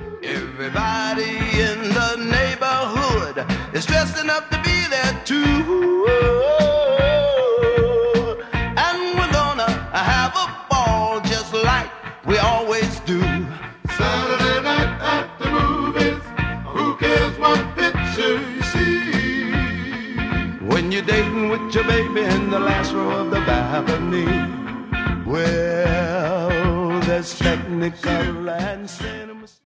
Everybody in the neighborhood is dressing up to be there too. And we're gonna have a ball just like we always do. Saturday night at the movies, who cares what picture you see? When you're dating with your baby in the last row of the balcony, well, there's technicolor and cinema.